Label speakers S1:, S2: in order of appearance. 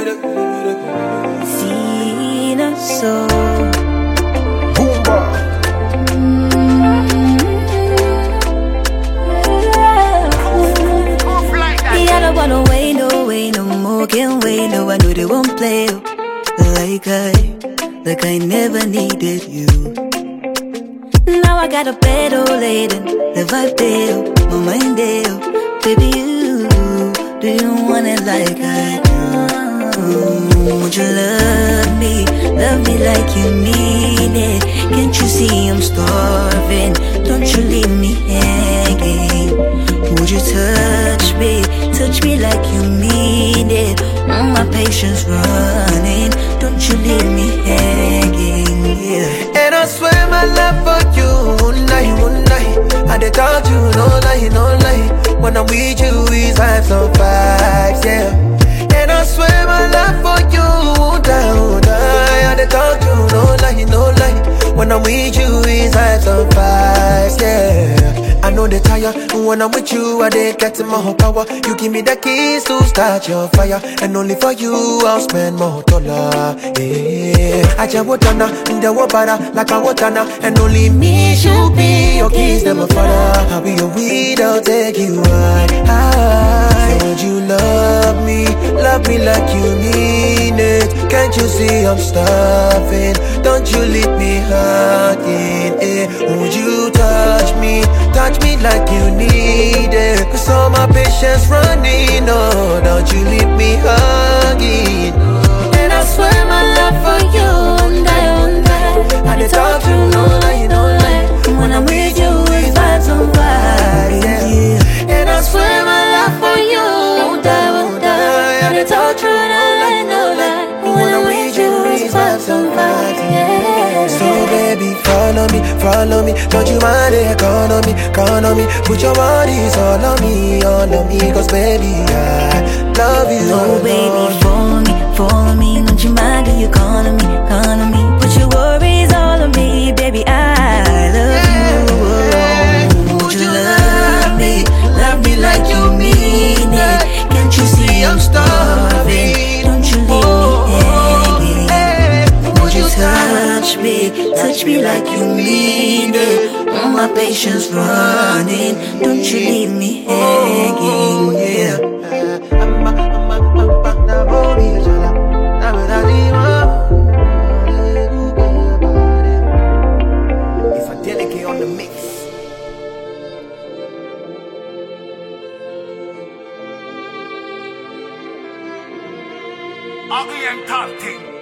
S1: Fina so I don't wanna wait no more, can't wait, no, I know they won't play like I never needed you. Now I got a bed all laden, the vibe there, my mind there, baby do you want it like I do? Would you love me like you mean it? Can't you see I'm starving, don't you leave me hanging? Would you touch me like you mean it? My patience running, don't you leave me hanging, yeah.
S2: And I swear my love for you won't lie. I did talk to you, no lie. When I'm with you, it's vibes on vibes, yeah. And I swear my love for you won't lie. I did talk to you, no lie. When I'm with you, it's vibes on vibes, yeah. I know they tire, when I'm with you, I dey get more power. You give me the keys to start your fire, and only for you I'll spend more dollar, yeah. I just want to in the water, like I want to, and only me should be your keys, them a father. I'll be your weed, I'll take you high. So would you love me like you mean it? Can't you see I'm starving? Don't you leave me hurting, eh? Would you touch me like you need it? Cause all my patience running, oh, don't you leave me hugging.
S1: And I swear my love for you won't die. I did talk to you, no lie. When I'm with you, it's vibes on vibes, yeah. And I swear my love for you won't die. I did talk to you, no lie. When I'm with you, it's vibes on vibes, yeah.
S2: So baby, follow me, don't you mind it, count on me. Put your bodies all on me, cause baby, I love you.
S1: No baby, follow me, don't you mind, do you call on me. Put your worries all on me, baby, I love you. Would you love me like you mean it? Can't you see I'm starving, don't you leave me hanging? Would you touch me like you mean it? My patience running, don't you leave me hanging, yeah.
S2: If I delegate on the mix.
S3: Ugly and Talking.